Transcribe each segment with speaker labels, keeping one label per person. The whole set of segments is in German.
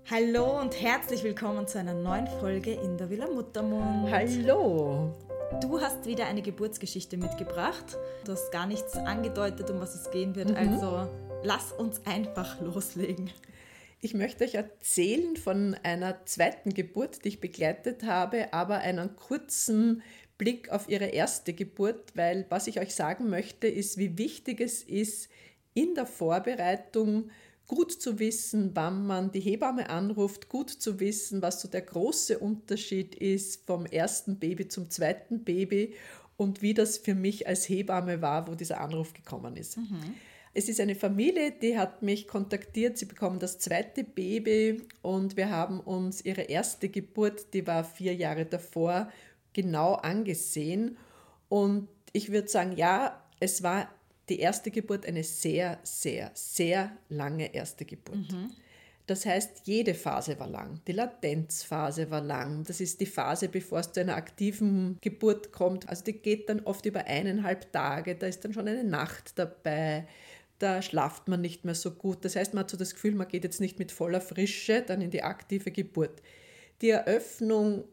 Speaker 1: Hallo und herzlich willkommen zu einer neuen Folge in der Villa Muttermund.
Speaker 2: Hallo!
Speaker 1: Du hast wieder eine Geburtsgeschichte mitgebracht. Du hast gar nichts angedeutet, um was es gehen wird, also lass uns einfach loslegen.
Speaker 2: Ich möchte euch erzählen von einer zweiten Geburt, die ich begleitet habe, aber einen kurzen Blick auf ihre erste Geburt, weil was ich euch sagen möchte, ist, wie wichtig es ist, in der Vorbereitung gut zu wissen, wann man die Hebamme anruft, gut zu wissen, was so der große Unterschied ist vom ersten Baby zum zweiten Baby und wie das für mich als Hebamme war, wo dieser Anruf gekommen ist. Es ist eine Familie, die hat mich kontaktiert, sie bekommen das zweite Baby und wir haben uns ihre erste Geburt, die war 4 Jahre davor, genau angesehen. Und ich würde sagen, ja, es war die erste Geburt eine sehr, sehr, sehr lange erste Geburt. Das heißt, jede Phase war lang. Die Latenzphase war lang. Das ist die Phase, bevor es zu einer aktiven Geburt kommt. Also die geht dann oft über 1,5 Tage. Da ist dann schon eine Nacht dabei. Da schlaft man nicht mehr so gut. Das heißt, man hat so das Gefühl, man geht jetzt nicht mit voller Frische dann in die aktive Geburt. Die Eröffnung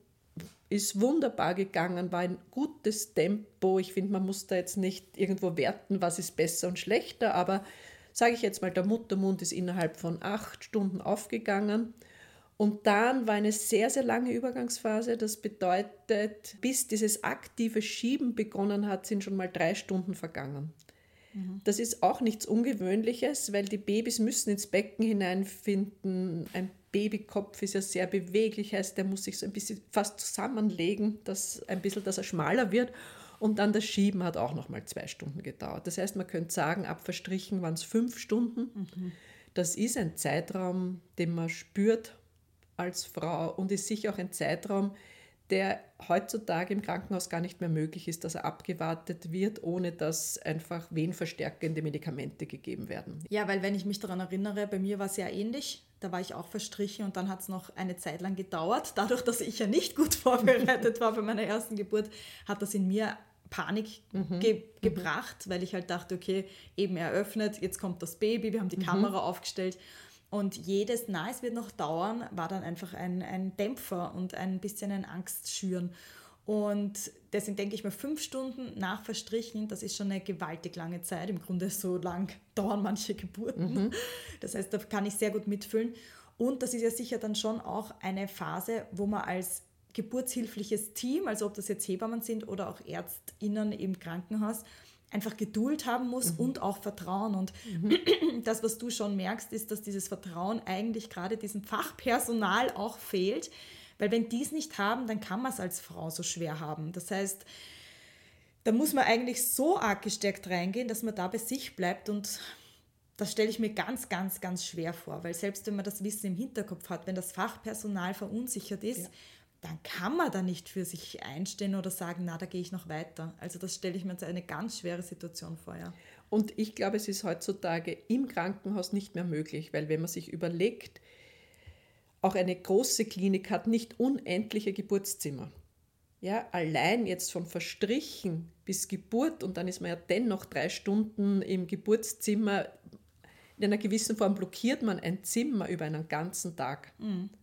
Speaker 2: ist wunderbar gegangen, war ein gutes Tempo. Ich finde, man muss da jetzt nicht irgendwo werten, was ist besser und schlechter, aber sage ich jetzt mal, der Muttermund ist innerhalb von 8 Stunden aufgegangen. Und dann war eine sehr, sehr lange Übergangsphase. Das bedeutet, bis dieses aktive Schieben begonnen hat, sind schon mal 3 Stunden vergangen. Das ist auch nichts Ungewöhnliches, weil die Babys müssen ins Becken hineinfinden. Ein Babykopf ist ja sehr beweglich, heißt, der muss sich so ein bisschen fast zusammenlegen, dass er schmaler wird. Und dann das Schieben hat auch nochmal 2 Stunden gedauert. Das heißt, man könnte sagen, ab verstrichen waren es 5 Stunden. Das ist ein Zeitraum, den man spürt als Frau und ist sicher auch ein Zeitraum, der heutzutage im Krankenhaus gar nicht mehr möglich ist, dass er abgewartet wird, ohne dass einfach wehenverstärkende Medikamente gegeben werden.
Speaker 1: Ja, weil wenn ich mich daran erinnere, bei mir war es ja ähnlich. Da war ich auch verstrichen und dann hat es noch eine Zeit lang gedauert. Dadurch, dass ich ja nicht gut vorbereitet war bei meiner ersten Geburt, hat das in mir Panik gebracht, weil ich halt dachte, okay, eben eröffnet, jetzt kommt das Baby, wir haben die Kamera aufgestellt. Und jedes, es wird noch dauern, war dann einfach ein Dämpfer und ein bisschen ein Angstschüren. Und deswegen denke ich mir, 5 Stunden nach Verstrichen, das ist schon eine gewaltig lange Zeit. Im Grunde so lang dauern manche Geburten. Das heißt, da kann ich sehr gut mitfühlen. Und das ist ja sicher dann schon auch eine Phase, wo man als geburtshilfliches Team, also ob das jetzt Hebammen sind oder auch ÄrztInnen im Krankenhaus, einfach Geduld haben muss und auch Vertrauen. Und das, was du schon merkst, ist, dass dieses Vertrauen eigentlich gerade diesem Fachpersonal auch fehlt. Weil wenn die es nicht haben, dann kann man es als Frau so schwer haben. Das heißt, da muss man eigentlich so arg gestärkt reingehen, dass man da bei sich bleibt. Und das stelle ich mir ganz, ganz, ganz schwer vor. Weil selbst wenn man das Wissen im Hinterkopf hat, wenn das Fachpersonal verunsichert ist, dann kann man da nicht für sich einstehen oder sagen, da gehe ich noch weiter. Also das stelle ich mir als eine ganz schwere Situation vor. Ja.
Speaker 2: Und ich glaube, es ist heutzutage im Krankenhaus nicht mehr möglich, weil wenn man sich überlegt, auch eine große Klinik hat nicht unendliche Geburtszimmer. Ja, allein jetzt von Verstrichen bis Geburt und dann ist man ja dennoch 3 Stunden im Geburtszimmer. In einer gewissen Form blockiert man ein Zimmer über einen ganzen Tag.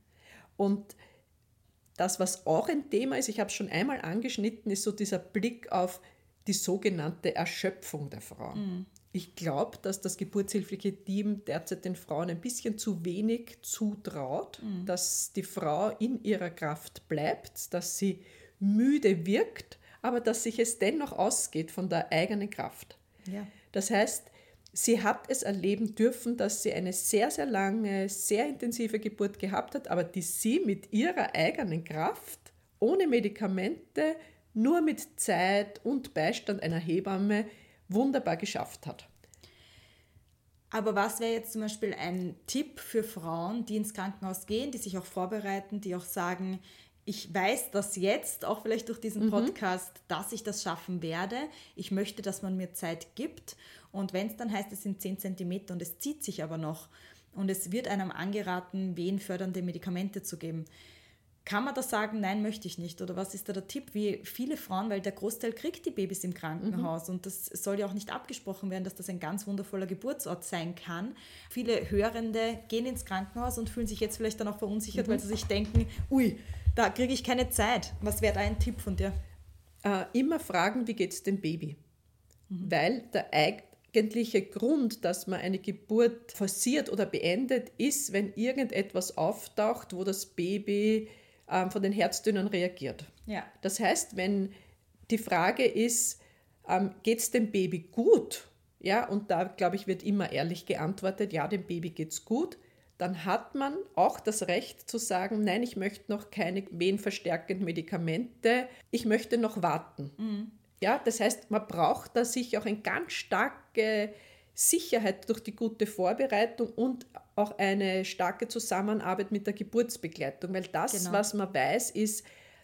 Speaker 2: Und das, was auch ein Thema ist, ich habe es schon einmal angeschnitten, ist so dieser Blick auf die sogenannte Erschöpfung der Frau. Ich glaube, dass das geburtshilfliche Team derzeit den Frauen ein bisschen zu wenig zutraut, dass die Frau in ihrer Kraft bleibt, dass sie müde wirkt, aber dass sich es dennoch ausgeht von der eigenen Kraft.
Speaker 1: Ja.
Speaker 2: Das heißt, sie hat es erleben dürfen, dass sie eine sehr, sehr lange, sehr intensive Geburt gehabt hat, aber die sie mit ihrer eigenen Kraft, ohne Medikamente, nur mit Zeit und Beistand einer Hebamme wunderbar geschafft hat.
Speaker 1: Aber was wäre jetzt zum Beispiel ein Tipp für Frauen, die ins Krankenhaus gehen, die sich auch vorbereiten, die auch sagen, ich weiß das jetzt, auch vielleicht durch diesen Podcast, dass ich das schaffen werde. Ich möchte, dass man mir Zeit gibt. Und wenn es dann heißt, es sind 10 Zentimeter und es zieht sich aber noch und es wird einem angeraten, wehenfördernde Medikamente zu geben. Kann man da sagen, nein, möchte ich nicht? Oder was ist da der Tipp? Wie viele Frauen, weil der Großteil kriegt die Babys im Krankenhaus und das soll ja auch nicht abgesprochen werden, dass das ein ganz wundervoller Geburtsort sein kann. Viele Hörende gehen ins Krankenhaus und fühlen sich jetzt vielleicht dann auch verunsichert, weil sie sich denken, ui, da kriege ich keine Zeit. Was wäre da ein Tipp von dir?
Speaker 2: Immer fragen, wie geht es dem Baby? Weil der eigentliche Grund, dass man eine Geburt forciert oder beendet, ist, wenn irgendetwas auftaucht, wo das Baby von den Herztönen reagiert.
Speaker 1: Ja.
Speaker 2: Das heißt, wenn die Frage ist, geht es dem Baby gut? Ja, und da, glaube ich, wird immer ehrlich geantwortet, ja, dem Baby geht es gut. Dann hat man auch das Recht zu sagen, nein, ich möchte noch keine wehenverstärkenden Medikamente, ich möchte noch warten. Ja, das heißt, man braucht da sicher auch eine ganz starke Sicherheit durch die gute Vorbereitung und auch eine starke Zusammenarbeit mit der Geburtsbegleitung, weil das, was man weiß, ist,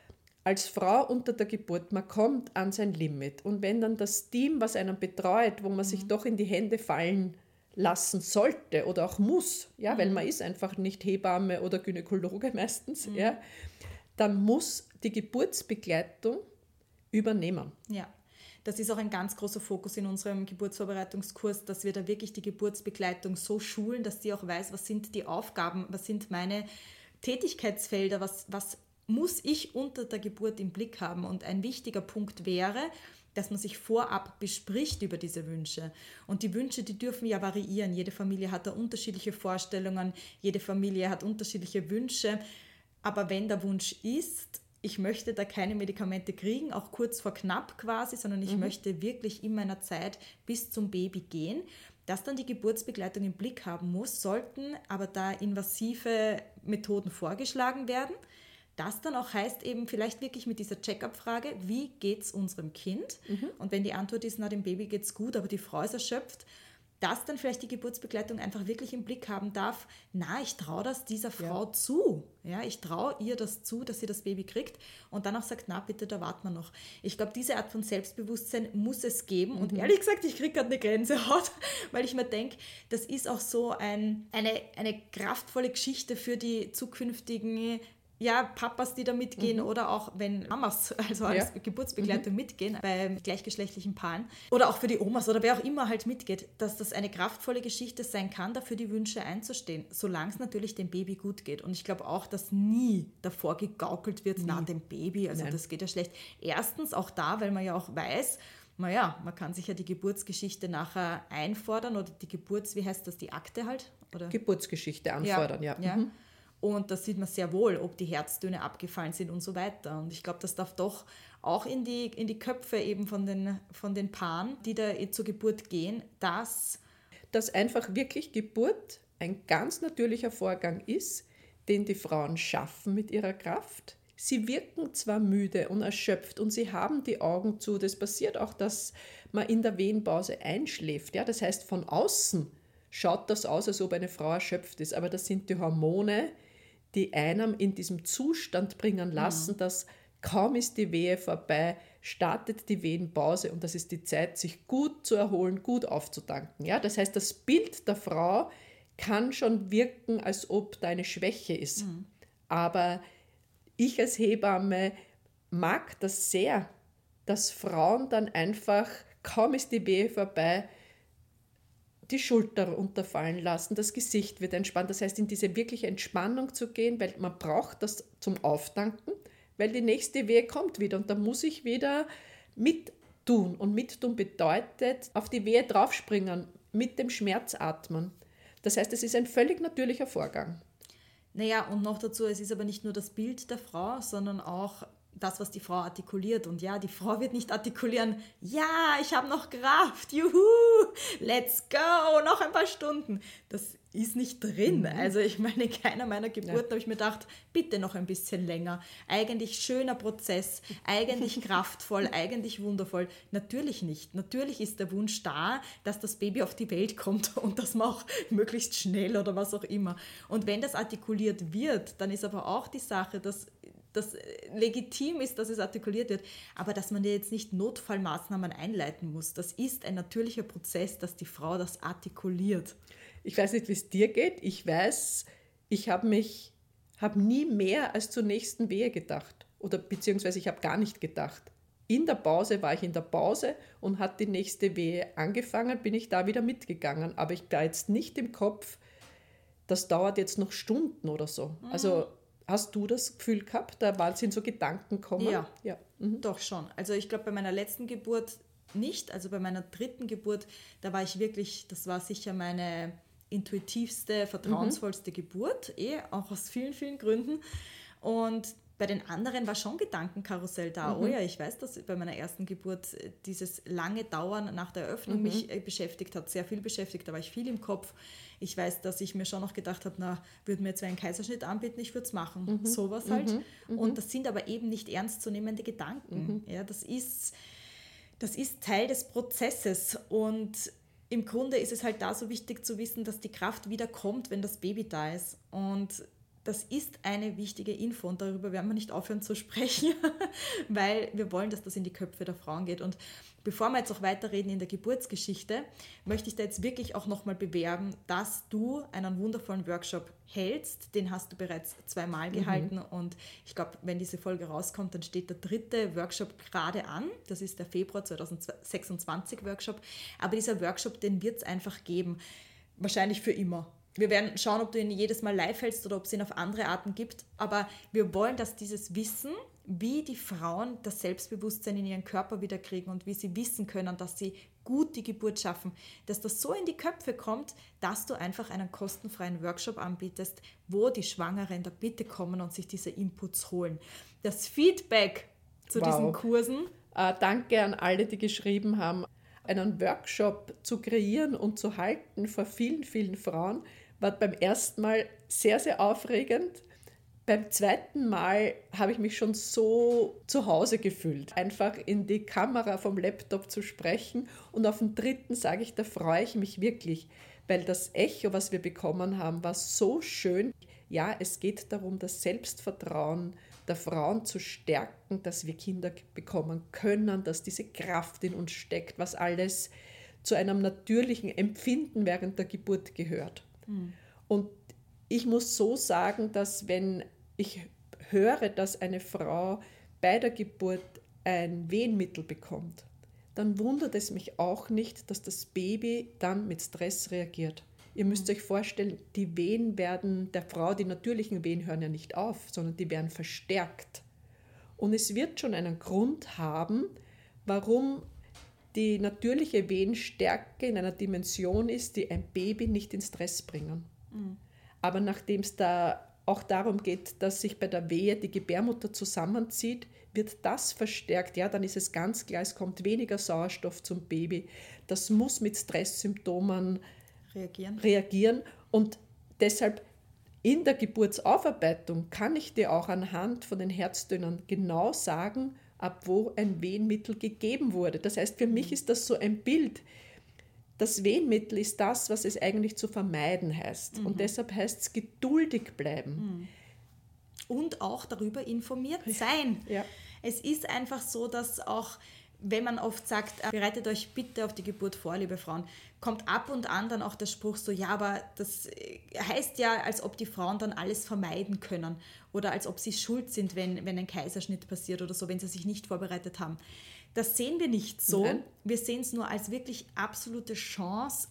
Speaker 2: als Frau unter der Geburt, man kommt an sein Limit. Und wenn dann das Team, was einen betreut, wo man sich doch in die Hände fallen lassen sollte oder auch muss, ja, weil man ist einfach nicht Hebamme oder Gynäkologe meistens, ja, dann muss die Geburtsbegleitung übernehmen.
Speaker 1: Ja, das ist auch ein ganz großer Fokus in unserem Geburtsvorbereitungskurs, dass wir da wirklich die Geburtsbegleitung so schulen, dass die auch weiß, was sind die Aufgaben, was sind meine Tätigkeitsfelder, was muss ich unter der Geburt im Blick haben. Und ein wichtiger Punkt wäre, dass man sich vorab bespricht über diese Wünsche. Und die Wünsche, die dürfen ja variieren. Jede Familie hat da unterschiedliche Vorstellungen, jede Familie hat unterschiedliche Wünsche. Aber wenn der Wunsch ist, ich möchte da keine Medikamente kriegen, auch kurz vor knapp quasi, sondern ich möchte wirklich in meiner Zeit bis zum Baby gehen, dass dann die Geburtsbegleitung im Blick haben muss, sollten aber da invasive Methoden vorgeschlagen werden. Das dann auch heißt eben vielleicht wirklich mit dieser Check-up-Frage, wie geht es unserem Kind? Und wenn die Antwort ist, na, dem Baby geht es gut, aber die Frau ist erschöpft, dass dann vielleicht die Geburtsbegleitung einfach wirklich im Blick haben darf, na, ich traue das dieser Frau zu. Ja, ich traue ihr das zu, dass sie das Baby kriegt und dann auch sagt, na bitte, da warten wir noch. Ich glaube, diese Art von Selbstbewusstsein muss es geben und ehrlich gesagt, ich kriege gerade eine Gänsehaut, weil ich mir denke, das ist auch so eine kraftvolle Geschichte für die zukünftigen Papas, die da mitgehen oder auch wenn Mamas, also als Geburtsbegleitung mitgehen bei gleichgeschlechtlichen Paaren oder auch für die Omas oder wer auch immer halt mitgeht, dass das eine kraftvolle Geschichte sein kann, dafür die Wünsche einzustehen, solange es natürlich dem Baby gut geht. Und ich glaube auch, dass nie davor gegaukelt wird, na, dem Baby, also das geht ja schlecht. Erstens auch da, weil man ja auch weiß, naja, man kann sich ja die Geburtsgeschichte nachher einfordern oder die wie heißt das, die Akte halt? Oder?
Speaker 2: Geburtsgeschichte anfordern, ja.
Speaker 1: Und da sieht man sehr wohl, ob die Herztöne abgefallen sind und so weiter. Und ich glaube, das darf doch auch in die Köpfe eben von den Paaren, die da zur Geburt gehen, dass
Speaker 2: einfach wirklich Geburt ein ganz natürlicher Vorgang ist, den die Frauen schaffen mit ihrer Kraft. Sie wirken zwar müde und erschöpft und sie haben die Augen zu. Das passiert auch, dass man in der Wehenpause einschläft. Ja? Das heißt, von außen schaut das aus, als ob eine Frau erschöpft ist. Aber das sind die Hormone, die einem in diesem Zustand bringen lassen, dass kaum ist die Wehe vorbei, startet die Wehenpause und das ist die Zeit, sich gut zu erholen, gut aufzutanken. Ja? Das heißt, das Bild der Frau kann schon wirken, als ob da eine Schwäche ist. Aber ich als Hebamme mag das sehr, dass Frauen dann einfach, kaum ist die Wehe vorbei, die Schulter runterfallen lassen, das Gesicht wird entspannt. Das heißt, in diese wirkliche Entspannung zu gehen, weil man braucht das zum Auftanken, weil die nächste Wehe kommt wieder und da muss ich wieder mittun. Und mittun bedeutet, auf die Wehe draufspringen, mit dem Schmerz atmen. Das heißt, es ist ein völlig natürlicher Vorgang.
Speaker 1: Naja, und noch dazu, es ist aber nicht nur das Bild der Frau, sondern auch das, was die Frau artikuliert. Und ja, die Frau wird nicht artikulieren, ja, ich habe noch Kraft, juhu, let's go, noch ein paar Stunden. Das ist nicht drin. Also ich meine, in keiner meiner Geburten habe ich mir gedacht, bitte noch ein bisschen länger. Eigentlich schöner Prozess, eigentlich kraftvoll, eigentlich wundervoll. Natürlich nicht. Natürlich ist der Wunsch da, dass das Baby auf die Welt kommt und dass man auch möglichst schnell oder was auch immer. Und wenn das artikuliert wird, dann ist aber auch die Sache, dass das legitim ist, dass es artikuliert wird, aber dass man jetzt nicht Notfallmaßnahmen einleiten muss. Das ist ein natürlicher Prozess, dass die Frau das artikuliert.
Speaker 2: Ich weiß nicht, wie es dir geht. Ich weiß, ich habe habe nie mehr als zur nächsten Wehe gedacht. Oder beziehungsweise ich habe gar nicht gedacht. In der Pause war ich in der Pause und hat die nächste Wehe angefangen, bin ich da wieder mitgegangen. Aber ich war jetzt nicht im Kopf, das dauert jetzt noch Stunden oder so. Also hast du das Gefühl gehabt, da sind so Gedanken gekommen?
Speaker 1: Ja. Doch schon. Also ich glaube, bei meiner letzten Geburt nicht. Also bei meiner dritten Geburt, da war ich wirklich, das war sicher meine intuitivste, vertrauensvollste Geburt, auch aus vielen, vielen Gründen. Und bei den anderen war schon Gedankenkarussell da. Oh ja, ich weiß, dass bei meiner ersten Geburt dieses lange Dauern nach der Eröffnung mich beschäftigt hat, sehr viel beschäftigt, da war ich viel im Kopf. Ich weiß, dass ich mir schon noch gedacht habe, na, würden mir jetzt einen Kaiserschnitt anbieten, ich würde es machen. Sowas halt. Und das sind aber eben nicht ernstzunehmende Gedanken. Ja, das ist Teil des Prozesses und im Grunde ist es halt da so wichtig zu wissen, dass die Kraft wieder kommt, wenn das Baby da ist. Und das ist eine wichtige Info und darüber werden wir nicht aufhören zu sprechen, weil wir wollen, dass das in die Köpfe der Frauen geht. Und bevor wir jetzt auch weiterreden in der Geburtsgeschichte, möchte ich da jetzt wirklich auch nochmal bewerben, dass du einen wundervollen Workshop hältst. Den hast du bereits 2-mal gehalten und ich glaube, wenn diese Folge rauskommt, dann steht der 3. Workshop gerade an. Das ist der Februar 2026 Workshop. Aber dieser Workshop, den wird es einfach geben. Wahrscheinlich für immer. Wir werden schauen, ob du ihn jedes Mal live hältst oder ob es ihn auf andere Arten gibt. Aber wir wollen, dass dieses Wissen, wie die Frauen das Selbstbewusstsein in ihren Körper wiederkriegen und wie sie wissen können, dass sie gut die Geburt schaffen, dass das so in die Köpfe kommt, dass du einfach einen kostenfreien Workshop anbietest, wo die Schwangeren da bitte kommen und sich diese Inputs holen. Das Feedback zu diesen Kursen.
Speaker 2: Danke an alle, die geschrieben haben. Einen Workshop zu kreieren und zu halten vor vielen, vielen Frauen war beim ersten Mal sehr, sehr aufregend. Beim zweiten Mal habe ich mich schon so zu Hause gefühlt, einfach in die Kamera vom Laptop zu sprechen. Und auf den 3. sage ich, da freue ich mich wirklich, weil das Echo, was wir bekommen haben, war so schön. Ja, es geht darum, das Selbstvertrauen der Frauen zu stärken, dass wir Kinder bekommen können, dass diese Kraft in uns steckt, was alles zu einem natürlichen Empfinden während der Geburt gehört. Und ich muss so sagen, dass wenn ich höre, dass eine Frau bei der Geburt ein Wehenmittel bekommt, dann wundert es mich auch nicht, dass das Baby dann mit Stress reagiert. Ihr müsst euch vorstellen, die Wehen werden der Frau, die natürlichen Wehen hören ja nicht auf, sondern die werden verstärkt. Und es wird schon einen Grund haben, warum die natürliche Wehenstärke in einer Dimension ist, die ein Baby nicht in Stress bringen. Aber nachdem es da auch darum geht, dass sich bei der Wehe die Gebärmutter zusammenzieht, wird das verstärkt. Ja, dann ist es ganz klar, es kommt weniger Sauerstoff zum Baby. Das muss mit Stresssymptomen reagieren. Und deshalb in der Geburtsaufarbeitung kann ich dir auch anhand von den Herztönen genau sagen, ab wo ein Wehenmittel gegeben wurde. Das heißt, für mich ist das so ein Bild. Das Wehenmittel ist das, was es eigentlich zu vermeiden heißt. Und deshalb heißt es geduldig bleiben.
Speaker 1: Und auch darüber informiert sein.
Speaker 2: Ja.
Speaker 1: Es ist einfach so, dass auch, wenn man oft sagt, bereitet euch bitte auf die Geburt vor, liebe Frauen, kommt ab und an dann auch der Spruch so, ja, aber das heißt ja, als ob die Frauen dann alles vermeiden können oder als ob sie schuld sind, wenn ein Kaiserschnitt passiert oder so, wenn sie sich nicht vorbereitet haben. Das sehen wir nicht so.
Speaker 2: Nein.
Speaker 1: Wir sehen es nur als wirklich absolute Chance,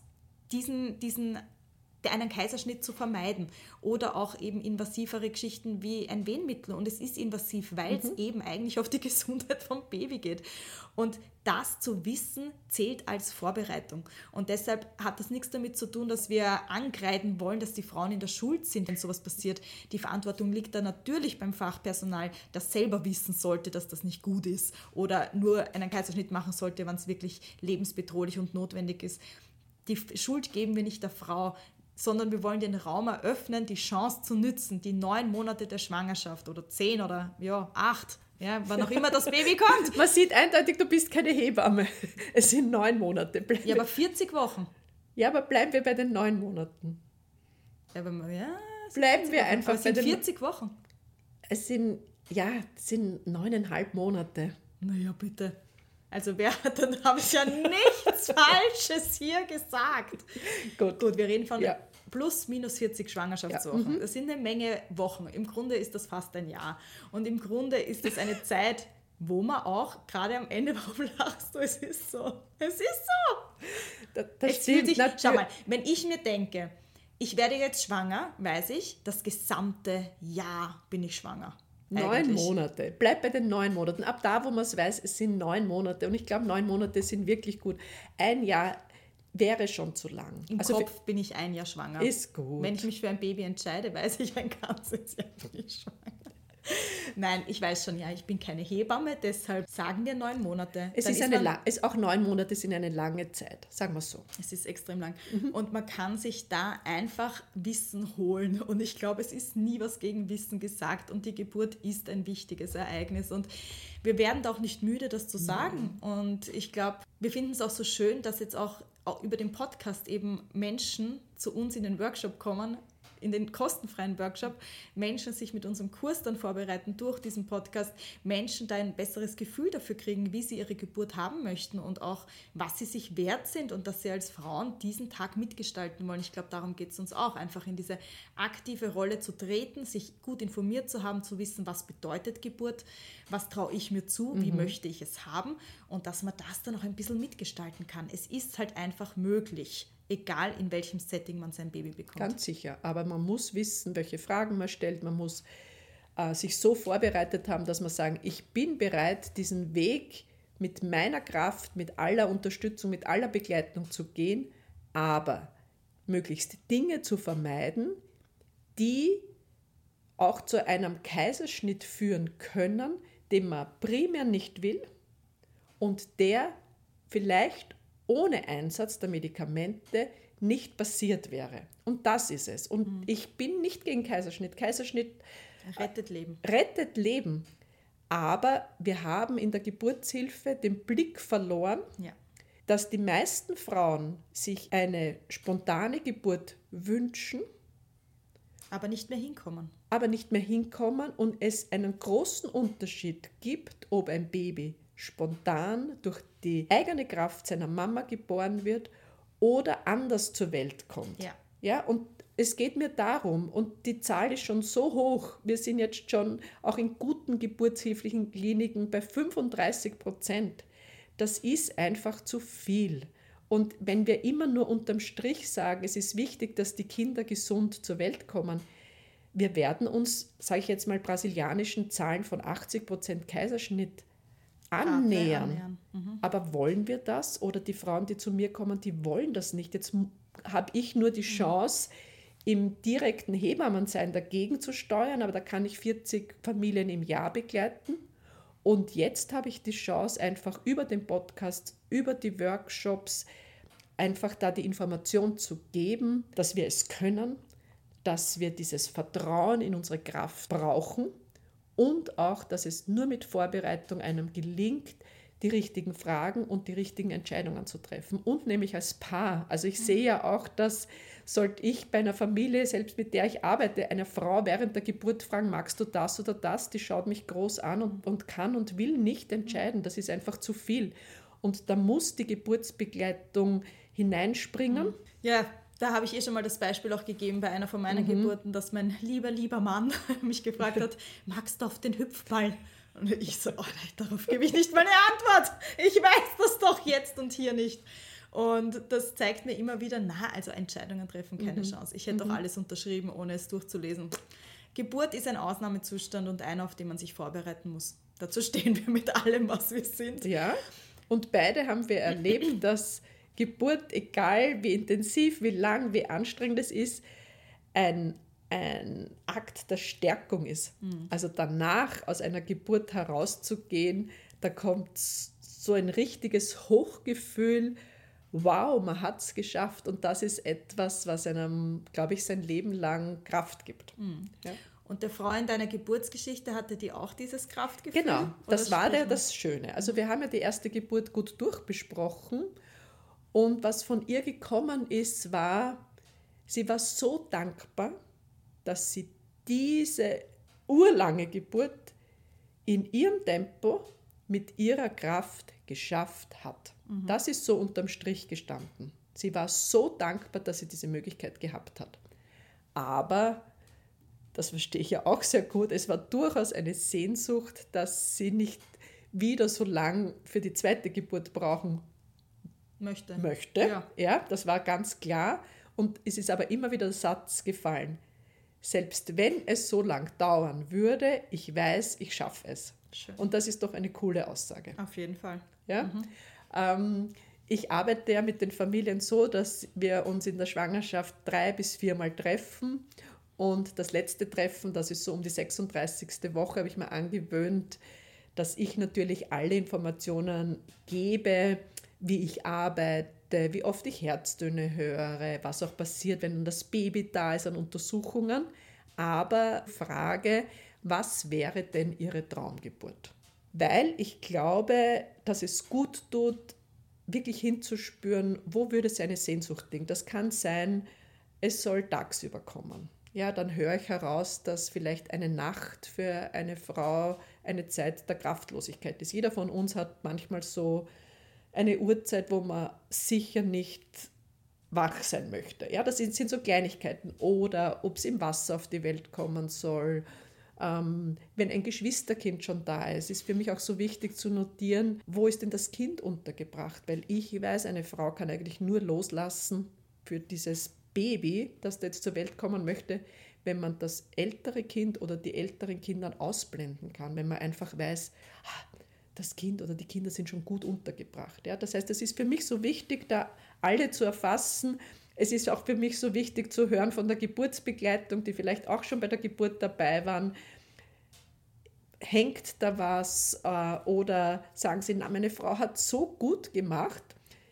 Speaker 1: einen Kaiserschnitt zu vermeiden oder auch eben invasivere Geschichten wie ein Wehenmittel. Und es ist invasiv, weil es eben eigentlich auf die Gesundheit vom Baby geht. Und das zu wissen, zählt als Vorbereitung. Und deshalb hat das nichts damit zu tun, dass wir angreifen wollen, dass die Frauen in der Schuld sind, wenn sowas passiert. Die Verantwortung liegt da natürlich beim Fachpersonal, das selber wissen sollte, dass das nicht gut ist oder nur einen Kaiserschnitt machen sollte, wenn es wirklich lebensbedrohlich und notwendig ist. Die Schuld geben wir nicht der Frau, sondern wir wollen den Raum eröffnen, die Chance zu nützen, die 9 Monate der Schwangerschaft oder 10 oder 8, ja, wann auch immer das Baby kommt.
Speaker 2: Man sieht eindeutig, du bist keine Hebamme. Es sind 9 Monate.
Speaker 1: Ja, aber 40 Wochen.
Speaker 2: Ja, aber bleiben wir bei den 9 Monaten.
Speaker 1: Ja, aber,
Speaker 2: bleiben wir einfach
Speaker 1: bei den 40 Wochen.
Speaker 2: Es sind 9,5 Monate.
Speaker 1: Naja, bitte. Also dann habe ich ja nichts Falsches hier gesagt.
Speaker 2: Gut,
Speaker 1: wir reden von plus minus 40 Schwangerschaftswochen. Das sind eine Menge Wochen. Im Grunde ist das fast ein Jahr. Und im Grunde ist es eine Zeit, wo man auch gerade am Ende, warum lachst du? Es ist so. Es ist so.
Speaker 2: Das stimmt.
Speaker 1: Schau mal, wenn ich mir denke, ich werde jetzt schwanger, weiß ich, das gesamte Jahr bin ich schwanger.
Speaker 2: 9 Monate. Bleib bei den 9 Monaten. Ab da, wo man es weiß, es sind 9 Monate. Und ich glaube, 9 Monate sind wirklich gut. Ein Jahr wäre schon zu lang.
Speaker 1: Im Kopf bin ich ein Jahr schwanger.
Speaker 2: Ist gut.
Speaker 1: Wenn ich mich für ein Baby entscheide, weiß ich, ein ganzes Jahr bin ich schwanger. Nein, ich weiß schon, ja, ich bin keine Hebamme, deshalb sagen wir 9 Monate.
Speaker 2: Auch 9 Monate sind eine lange Zeit, sagen wir so.
Speaker 1: Es ist extrem lang. Und man kann sich da einfach Wissen holen. Und ich glaube, es ist nie was gegen Wissen gesagt. Und die Geburt ist ein wichtiges Ereignis. Und wir werden da auch nicht müde, das zu sagen. Und ich glaube, wir finden es auch so schön, dass jetzt auch über den Podcast eben Menschen zu uns in den Workshop kommen, in den kostenfreien Workshop, Menschen sich mit unserem Kurs dann vorbereiten durch diesen Podcast, Menschen da ein besseres Gefühl dafür kriegen, wie sie ihre Geburt haben möchten und auch, was sie sich wert sind und dass sie als Frauen diesen Tag mitgestalten wollen. Ich glaube, darum geht es uns auch, einfach in diese aktive Rolle zu treten, sich gut informiert zu haben, zu wissen, was bedeutet Geburt, was traue ich mir zu, wie möchte ich es haben und dass man das dann auch ein bisschen mitgestalten kann. Es ist halt einfach möglich. Egal in welchem Setting man sein Baby bekommt.
Speaker 2: Ganz sicher, aber man muss wissen, welche Fragen man stellt, man muss sich so vorbereitet haben, dass man sagen, ich bin bereit, diesen Weg mit meiner Kraft, mit aller Unterstützung, mit aller Begleitung zu gehen, aber möglichst Dinge zu vermeiden, die auch zu einem Kaiserschnitt führen können, den man primär nicht will und der vielleicht ohne Einsatz der Medikamente nicht passiert wäre. Und das ist es. Und ich bin nicht gegen Kaiserschnitt. Kaiserschnitt
Speaker 1: rettet Leben.
Speaker 2: Rettet Leben. Aber wir haben in der Geburtshilfe den Blick verloren, dass die meisten Frauen sich eine spontane Geburt wünschen,
Speaker 1: aber nicht mehr hinkommen.
Speaker 2: Und es einen großen Unterschied gibt, ob ein Baby spontan durch die eigene Kraft seiner Mama geboren wird oder anders zur Welt kommt. Ja, und es geht mir darum, und die Zahl ist schon so hoch, wir sind jetzt schon auch in guten geburtshilflichen Kliniken bei 35%. Das ist einfach zu viel. Und wenn wir immer nur unterm Strich sagen, es ist wichtig, dass die Kinder gesund zur Welt kommen, wir werden uns, sage ich jetzt mal, brasilianischen Zahlen von 80% Kaiserschnitt annähern. Aber wollen wir das? Oder die Frauen, die zu mir kommen, die wollen das nicht. Jetzt habe ich nur die Chance, im direkten Hebammensein dagegen zu steuern, aber da kann ich 40 Familien im Jahr begleiten. Und jetzt habe ich die Chance, einfach über den Podcast, über die Workshops, einfach da die Information zu geben, dass wir es können, dass wir dieses Vertrauen in unsere Kraft brauchen, und auch, dass es nur mit Vorbereitung einem gelingt, die richtigen Fragen und die richtigen Entscheidungen zu treffen. Und nämlich als Paar. Also ich sehe ja auch, dass sollte ich bei einer Familie, selbst mit der ich arbeite, eine Frau während der Geburt fragen, magst du das oder das? Die schaut mich groß an und kann und will nicht entscheiden. Das ist einfach zu viel. Und da muss die Geburtsbegleitung hineinspringen.
Speaker 1: Ja, da habe ich schon mal das Beispiel auch gegeben bei einer von meinen Geburten, dass mein lieber Mann mich gefragt hat, magst du auf den Hüpfball? Und ich so, darauf gebe ich nicht meine Antwort. Ich weiß das doch jetzt und hier nicht. Und das zeigt mir immer wieder, also Entscheidungen treffen, keine Chance. Ich hätte auch alles unterschrieben, ohne es durchzulesen. Geburt ist ein Ausnahmezustand und einer, auf den man sich vorbereiten muss. Dazu stehen wir mit allem, was wir sind.
Speaker 2: Ja, und beide haben wir erlebt, dass Geburt, egal wie intensiv, wie lang, wie anstrengend es ist, ein Akt der Stärkung ist. Also danach aus einer Geburt herauszugehen, da kommt so ein richtiges Hochgefühl, wow, man hat es geschafft, und das ist etwas, was einem, glaube ich, sein Leben lang Kraft gibt. Ja.
Speaker 1: Und der Frau in deiner Geburtsgeschichte, hatte die auch dieses Kraftgefühl?
Speaker 2: Genau, das war das Schöne. Also wir haben ja die erste Geburt gut durchbesprochen. Und was von ihr gekommen ist, sie war so dankbar, dass sie diese urlange Geburt in ihrem Tempo mit ihrer Kraft geschafft hat. Das ist so unterm Strich gestanden. Sie war so dankbar, dass sie diese Möglichkeit gehabt hat. Aber, das verstehe ich ja auch sehr gut, es war durchaus eine Sehnsucht, dass sie nicht wieder so lang für die zweite Geburt brauchen möchte. Ja, das war ganz klar. Und es ist aber immer wieder der Satz gefallen, selbst wenn es so lang dauern würde, ich weiß, ich schaffe es.
Speaker 1: Schön.
Speaker 2: Und das ist doch eine coole Aussage.
Speaker 1: Auf jeden Fall.
Speaker 2: Ja? Ich arbeite ja mit den Familien so, dass wir uns in der Schwangerschaft 3 bis 4 Mal treffen. Und das letzte Treffen, das ist so um die 36. Woche, habe ich mir angewöhnt, dass ich natürlich alle Informationen gebe, wie ich arbeite, wie oft ich Herztöne höre, was auch passiert, wenn das Baby da ist an Untersuchungen. Aber frage, was wäre denn Ihre Traumgeburt? Weil ich glaube, dass es gut tut, wirklich hinzuspüren, wo würde seine Sehnsucht liegen. Das kann sein, es soll tagsüber kommen. Ja, dann höre ich heraus, dass vielleicht eine Nacht für eine Frau eine Zeit der Kraftlosigkeit ist. Jeder von uns hat manchmal so eine Uhrzeit, wo man sicher nicht wach sein möchte. Ja, das sind so Kleinigkeiten. Oder ob es im Wasser auf die Welt kommen soll. Wenn ein Geschwisterkind schon da ist für mich auch so wichtig zu notieren, wo ist denn das Kind untergebracht? Weil ich weiß, eine Frau kann eigentlich nur loslassen für dieses Baby, das da jetzt zur Welt kommen möchte, wenn man das ältere Kind oder die älteren Kinder ausblenden kann, wenn man einfach weiß, das Kind oder die Kinder sind schon gut untergebracht. Ja? Das heißt, es ist für mich so wichtig, da alle zu erfassen. Es ist auch für mich so wichtig zu hören von der Geburtsbegleitung, die vielleicht auch schon bei der Geburt dabei waren. Hängt da was oder sagen sie, na, meine Frau hat so gut gemacht,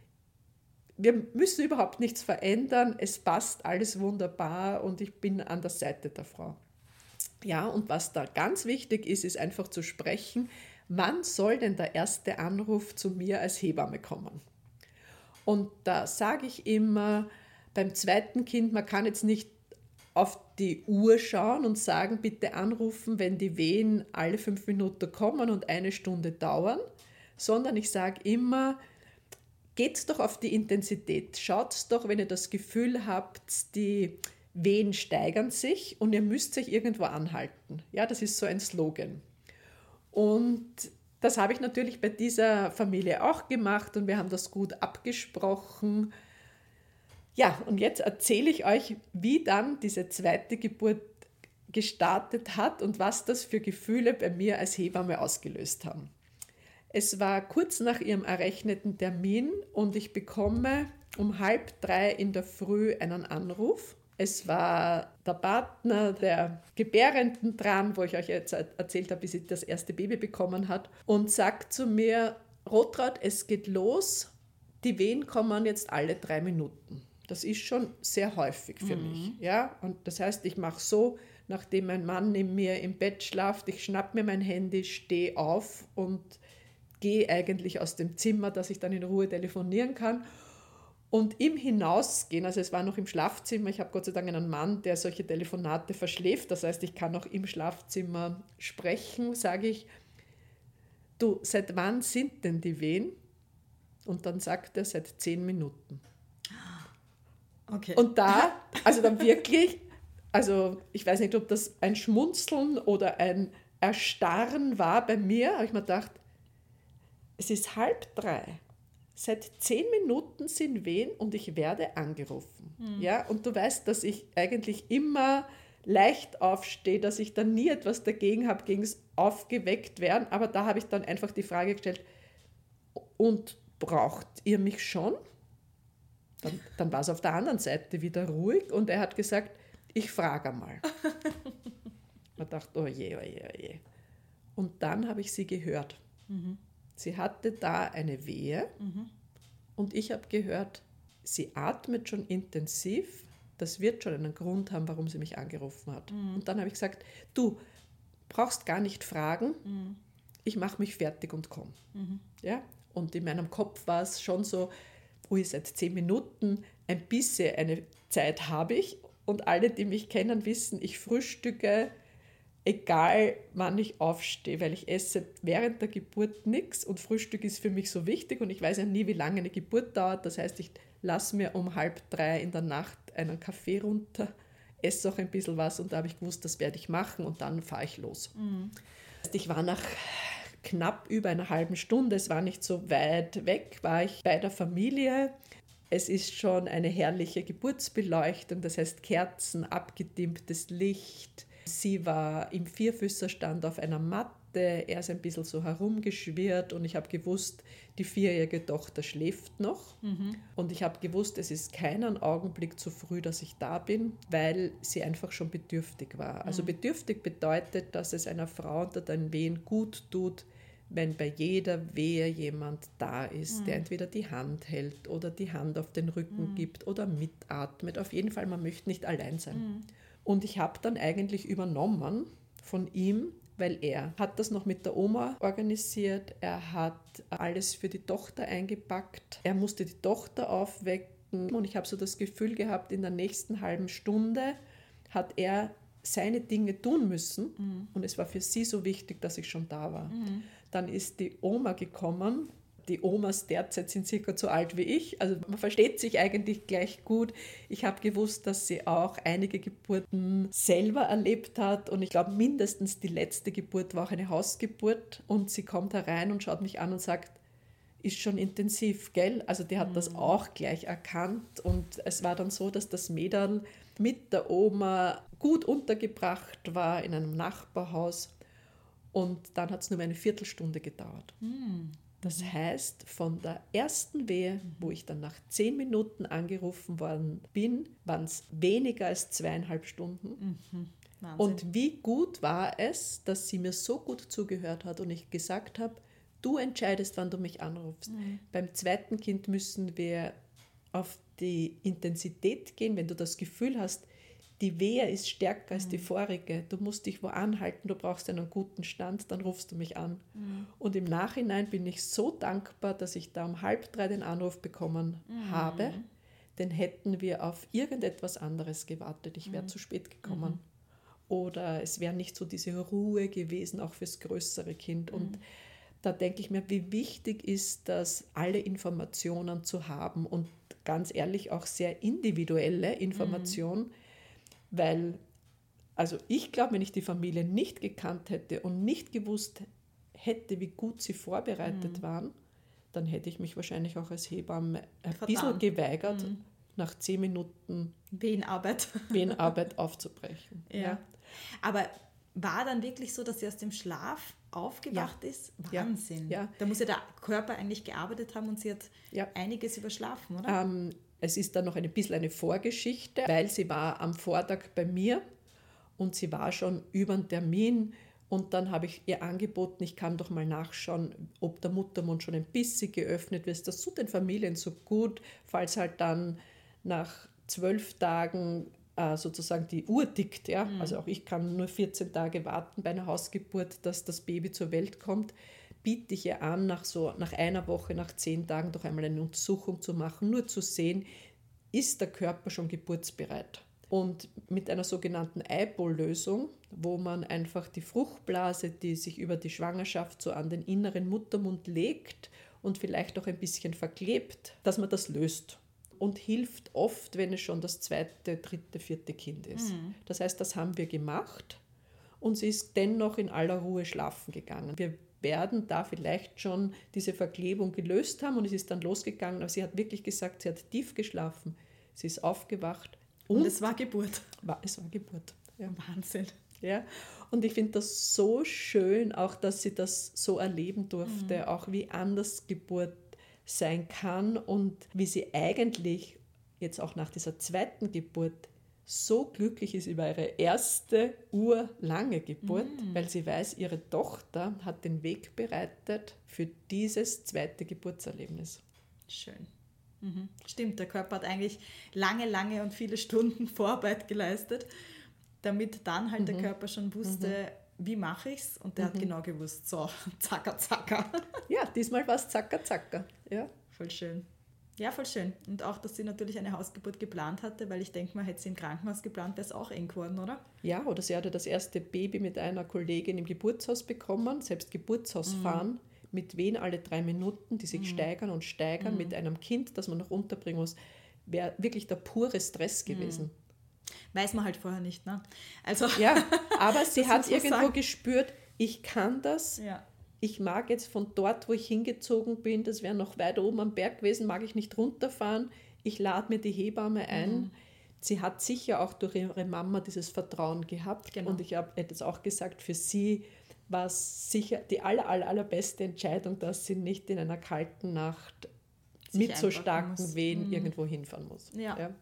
Speaker 2: wir müssen überhaupt nichts verändern, es passt alles wunderbar und ich bin an der Seite der Frau. Ja, und was da ganz wichtig ist, ist einfach zu sprechen, wann soll denn der erste Anruf zu mir als Hebamme kommen? Und da sage ich immer, beim zweiten Kind, man kann jetzt nicht auf die Uhr schauen und sagen, bitte anrufen, wenn die Wehen alle 5 Minuten kommen und 1 Stunde dauern, sondern ich sage immer, geht's doch auf die Intensität. Schaut doch, wenn ihr das Gefühl habt, die Wehen steigern sich und ihr müsst euch irgendwo anhalten. Ja, das ist so ein Slogan. Und das habe ich natürlich bei dieser Familie auch gemacht und wir haben das gut abgesprochen. Ja, und jetzt erzähle ich euch, wie dann diese zweite Geburt gestartet hat und was das für Gefühle bei mir als Hebamme ausgelöst haben. Es war kurz nach ihrem errechneten Termin und ich bekomme um 2:30 in der Früh einen Anruf. Es war der Partner der Gebärenden dran, wo ich euch jetzt erzählt habe, wie sie das erste Baby bekommen hat, und sagt zu mir, Rotraud, es geht los, die Wehen kommen jetzt alle 3 Minuten. Das ist schon sehr häufig für mich. Ja? Und das heißt, ich mache so, nachdem mein Mann neben mir im Bett schlaft, ich schnapp mir mein Handy, stehe auf und gehe eigentlich aus dem Zimmer, dass ich dann in Ruhe telefonieren kann. Und im Hinausgehen, also es war noch im Schlafzimmer, ich habe Gott sei Dank einen Mann, der solche Telefonate verschläft, das heißt, ich kann auch im Schlafzimmer sprechen, sage ich, du, seit wann sind denn die Wehen? Und dann sagt er, seit 10 Minuten.
Speaker 1: Okay.
Speaker 2: Und da, also dann wirklich, also ich weiß nicht, ob das ein Schmunzeln oder ein Erstarren war bei mir, habe ich mir gedacht, es ist 2:30. Seit 10 Minuten sind Wehen und ich werde angerufen. Ja, und du weißt, dass ich eigentlich immer leicht aufstehe, dass ich dann nie etwas dagegen habe, gegen das aufgeweckt werden. Aber da habe ich dann einfach die Frage gestellt, und braucht ihr mich schon? Dann war es auf der anderen Seite wieder ruhig und er hat gesagt, ich frage einmal. Man dachte, oh je, oh je, oh je. Und dann habe ich sie gehört. Sie hatte da eine Wehe und ich habe gehört, sie atmet schon intensiv. Das wird schon einen Grund haben, warum sie mich angerufen hat. Und dann habe ich gesagt, du brauchst gar nicht fragen, ich mache mich fertig und komme. Ja? Und in meinem Kopf war es schon so, ui, seit 10 Minuten ein bisschen eine Zeit habe ich. Und alle, die mich kennen, wissen, ich frühstücke egal wann ich aufstehe, weil ich esse während der Geburt nichts und Frühstück ist für mich so wichtig und ich weiß ja nie, wie lange eine Geburt dauert. Das heißt, ich lasse mir um 2:30 in der Nacht einen Kaffee runter, esse auch ein bisschen was und da habe ich gewusst, das werde ich machen und dann fahre ich los. Ich war nach knapp über einer halben Stunde, es war nicht so weit weg, war ich bei der Familie. Es ist schon eine herrliche Geburtsbeleuchtung, das heißt Kerzen, abgedimmtes Licht. Sie war im Vierfüßerstand auf einer Matte, er ist ein bisschen so herumgeschwirrt und ich habe gewusst, die 4-jährige Tochter schläft noch. Und ich habe gewusst, es ist keinen Augenblick zu früh, dass ich da bin, weil sie einfach schon bedürftig war. Also bedürftig bedeutet, dass es einer Frau unter den Wehen gut tut, wenn bei jeder Wehe jemand da ist, der entweder die Hand hält oder die Hand auf den Rücken gibt oder mitatmet. Auf jeden Fall, man möchte nicht allein sein. Und ich habe dann eigentlich übernommen von ihm, weil er hat das noch mit der Oma organisiert, er hat alles für die Tochter eingepackt, er musste die Tochter aufwecken und ich habe so das Gefühl gehabt, in der nächsten halben Stunde hat er seine Dinge tun müssen und es war für sie so wichtig, dass ich schon da war. Dann ist die Oma gekommen. Die Omas derzeit sind circa so alt wie ich, also man versteht sich eigentlich gleich gut. Ich habe gewusst, dass sie auch einige Geburten selber erlebt hat und ich glaube mindestens die letzte Geburt war auch eine Hausgeburt und sie kommt herein und schaut mich an und sagt, ist schon intensiv, gell? Also die hat das auch gleich erkannt und es war dann so, dass das Mädel mit der Oma gut untergebracht war in einem Nachbarhaus und dann hat es nur eine Viertelstunde gedauert. Das heißt, von der ersten Wehe, wo ich dann nach 10 Minuten angerufen worden bin, waren es weniger als 2,5 Stunden. Und wie gut war es, dass sie mir so gut zugehört hat und ich gesagt habe, du entscheidest, wann du mich anrufst. Beim zweiten Kind müssen wir auf die Intensität gehen, wenn du das Gefühl hast, die Wehe ist stärker als die vorige, du musst dich wo anhalten, du brauchst einen guten Stand, dann rufst du mich an. Und im Nachhinein bin ich so dankbar, dass ich da um 2:30 den Anruf bekommen habe, denn hätten wir auf irgendetwas anderes gewartet, ich wäre zu spät gekommen. Oder es wäre nicht so diese Ruhe gewesen, auch fürs größere Kind. Und da denke ich mir, wie wichtig ist das, alle Informationen zu haben und ganz ehrlich auch sehr individuelle Informationen, weil, also ich glaube, wenn ich die Familie nicht gekannt hätte und nicht gewusst hätte, wie gut sie vorbereitet waren, dann hätte ich mich wahrscheinlich auch als Hebamme ein bisschen geweigert, nach 10 Minuten Wehenarbeit aufzubrechen.
Speaker 1: Ja. Aber war dann wirklich so, dass sie aus dem Schlaf aufgewacht ist? Wahnsinn.
Speaker 2: Ja.
Speaker 1: Da muss ja der Körper eigentlich gearbeitet haben und sie hat einiges überschlafen, oder?
Speaker 2: Es ist dann noch ein bisschen eine Vorgeschichte, weil sie war am Vortag bei mir und sie war schon über den Termin und dann habe ich ihr angeboten, ich kann doch mal nachschauen, ob der Muttermund schon ein bisschen geöffnet wird. Das tut den Familien so gut, falls halt dann nach 12 Tagen sozusagen die Uhr tickt. Ja? Also auch ich kann nur 14 Tage warten bei einer Hausgeburt, dass das Baby zur Welt kommt. Biete ich ihr an, nach einer Woche, nach 10 Tagen doch einmal eine Untersuchung zu machen, nur zu sehen, ist der Körper schon geburtsbereit. Und mit einer sogenannten Eipol-Lösung, wo man einfach die Fruchtblase, die sich über die Schwangerschaft so an den inneren Muttermund legt und vielleicht auch ein bisschen verklebt, dass man das löst. Und hilft oft, wenn es schon das 2., 3., 4. Kind ist. Das heißt, das haben wir gemacht und sie ist dennoch in aller Ruhe schlafen gegangen. Wir werden da vielleicht schon diese Verklebung gelöst haben und es ist dann losgegangen, aber sie hat wirklich gesagt, sie hat tief geschlafen, sie ist aufgewacht.
Speaker 1: Und es war Geburt.
Speaker 2: Es war Geburt. Ja.
Speaker 1: Wahnsinn.
Speaker 2: Ja. Und ich finde das so schön, auch dass sie das so erleben durfte, auch wie anders Geburt sein kann und wie sie eigentlich jetzt auch nach dieser 2. Geburt so glücklich ist über ihre erste urlange Geburt, weil sie weiß, ihre Tochter hat den Weg bereitet für dieses 2. Geburtserlebnis.
Speaker 1: Schön. Stimmt, der Körper hat eigentlich lange und viele Stunden Vorarbeit geleistet, damit dann halt der Körper schon wusste, wie mache ich es? Und der hat genau gewusst, so, zacka, zacka.
Speaker 2: Ja, diesmal war es zacka, zacka. Ja.
Speaker 1: Voll schön. Ja, voll schön. Und auch, dass sie natürlich eine Hausgeburt geplant hatte, weil ich denke mal, hätte sie im Krankenhaus geplant, wäre es auch eng geworden, oder?
Speaker 2: Ja, oder sie hatte das erste Baby mit einer Kollegin im Geburtshaus bekommen, selbst Geburtshaus fahren, mit Wehen alle 3 Minuten, die sich steigern und steigern, mit einem Kind, das man noch unterbringen muss, wäre wirklich der pure Stress gewesen.
Speaker 1: Weiß man halt vorher nicht, ne? Also,
Speaker 2: Ja, aber sie
Speaker 1: das
Speaker 2: hat
Speaker 1: muss man
Speaker 2: irgendwo
Speaker 1: sagen.
Speaker 2: gespürt, ich kann das.
Speaker 1: Ja.
Speaker 2: Ich mag jetzt von dort, wo ich hingezogen bin, das wäre noch weit oben am Berg gewesen, mag ich nicht runterfahren. Ich lade mir die Hebamme ein. Sie hat sicher auch durch ihre Mama dieses Vertrauen gehabt.
Speaker 1: Genau.
Speaker 2: Und ich habe etwas auch gesagt, für sie war es sicher die allerbeste Entscheidung, dass sie nicht in einer kalten Nacht
Speaker 1: Sich
Speaker 2: mit so
Speaker 1: einpacken
Speaker 2: starken
Speaker 1: muss.
Speaker 2: Wehen irgendwo hinfahren muss.
Speaker 1: Ja.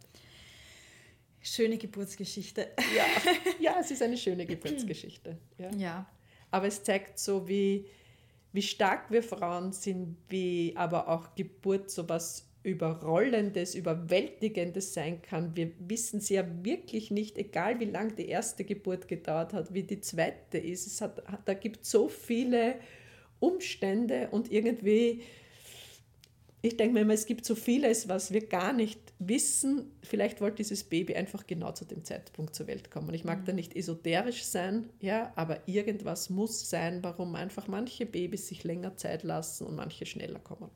Speaker 1: Schöne Geburtsgeschichte.
Speaker 2: Ja, es ist eine schöne Geburtsgeschichte. Ja.
Speaker 1: Ja.
Speaker 2: Aber es zeigt so, wie stark wir Frauen sind, wie aber auch Geburt so was Überrollendes, Überwältigendes sein kann. Wir wissen es ja wirklich nicht, egal wie lange die erste Geburt gedauert hat, wie die zweite ist. Da gibt es so viele Umstände und irgendwie, ich denke mir immer, es gibt so vieles, was wir gar nicht wissen. Vielleicht wollte dieses Baby einfach genau zu dem Zeitpunkt zur Welt kommen. Ich mag da nicht esoterisch sein, ja, aber irgendwas muss sein, warum einfach manche Babys sich länger Zeit lassen und manche schneller kommen.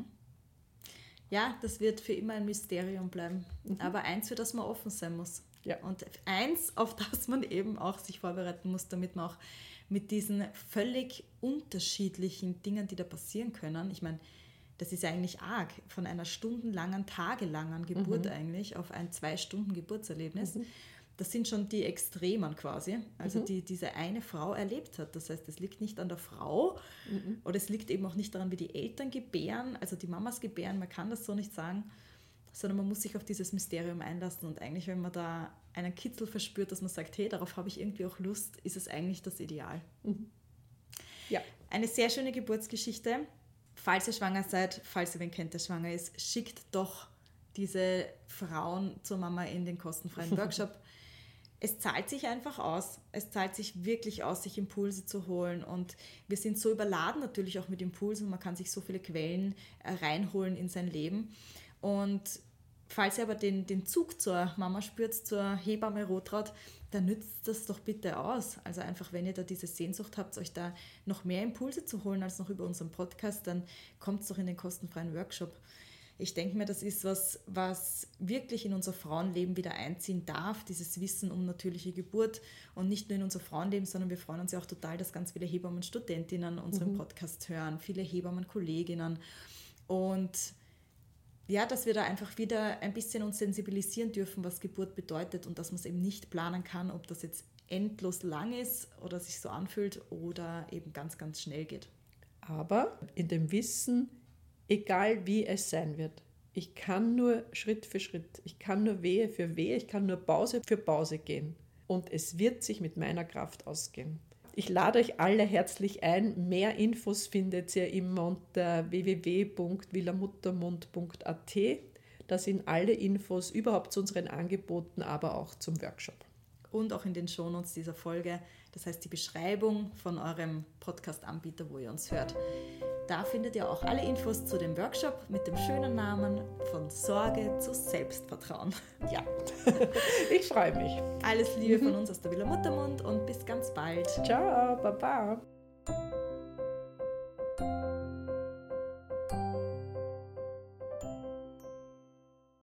Speaker 1: Ja, das wird für immer ein Mysterium bleiben. Aber eins, für das man offen sein muss.
Speaker 2: Ja.
Speaker 1: Und eins, auf das man eben auch sich vorbereiten muss, damit man auch mit diesen völlig unterschiedlichen Dingen, die da passieren können, ich meine, das ist ja eigentlich arg, von einer stundenlangen, tagelangen Geburt eigentlich auf ein 2-Stunden-Geburtserlebnis. Das sind schon die Extremen quasi, also die diese eine Frau erlebt hat. Das heißt, es liegt nicht an der Frau oder es liegt eben auch nicht daran, wie die Eltern gebären, also die Mamas gebären, man kann das so nicht sagen, sondern man muss sich auf dieses Mysterium einlassen und eigentlich, wenn man da einen Kitzel verspürt, dass man sagt, hey, darauf habe ich irgendwie auch Lust, ist es eigentlich das Ideal.
Speaker 2: Ja.
Speaker 1: Eine sehr schöne Geburtsgeschichte. Falls ihr schwanger seid, falls ihr wen kennt, der schwanger ist, schickt doch diese Frauen zur Mama in den kostenfreien Workshop. Es zahlt sich einfach aus. Es zahlt sich wirklich aus, sich Impulse zu holen. Und wir sind so überladen natürlich auch mit Impulsen. Man kann sich so viele Quellen reinholen in sein Leben. Und falls ihr aber den Zug zur Mama spürt, zur Hebamme Rotraud, dann nützt das doch bitte aus. Also einfach, wenn ihr da diese Sehnsucht habt, euch da noch mehr Impulse zu holen als noch über unseren Podcast, dann kommt doch in den kostenfreien Workshop. Ich denke mir, das ist was wirklich in unser Frauenleben wieder einziehen darf, dieses Wissen um natürliche Geburt und nicht nur in unser Frauenleben, sondern wir freuen uns ja auch total, dass ganz viele Hebammen-Studentinnen unseren Podcast hören, viele Hebammen-Kolleginnen und ja, dass wir da einfach wieder ein bisschen uns sensibilisieren dürfen, was Geburt bedeutet und dass man es eben nicht planen kann, ob das jetzt endlos lang ist oder sich so anfühlt oder eben ganz, ganz schnell geht.
Speaker 2: Aber in dem Wissen, egal wie es sein wird, ich kann nur Schritt für Schritt, ich kann nur Wehe für Wehe, ich kann nur Pause für Pause gehen und es wird sich mit meiner Kraft ausgehen. Ich lade euch alle herzlich ein. Mehr Infos findet ihr immer unter www.villamuttermund.at. Da sind alle Infos überhaupt zu unseren Angeboten, aber auch zum Workshop.
Speaker 1: Und auch in den Shownotes dieser Folge, das heißt die Beschreibung von eurem Podcast-Anbieter, wo ihr uns hört. Da findet ihr auch alle Infos zu dem Workshop mit dem schönen Namen von Sorge zu Selbstvertrauen.
Speaker 2: Ja, ich freue mich.
Speaker 1: Alles Liebe von uns aus der Villa Muttermund und bis ganz bald.
Speaker 2: Ciao, Baba.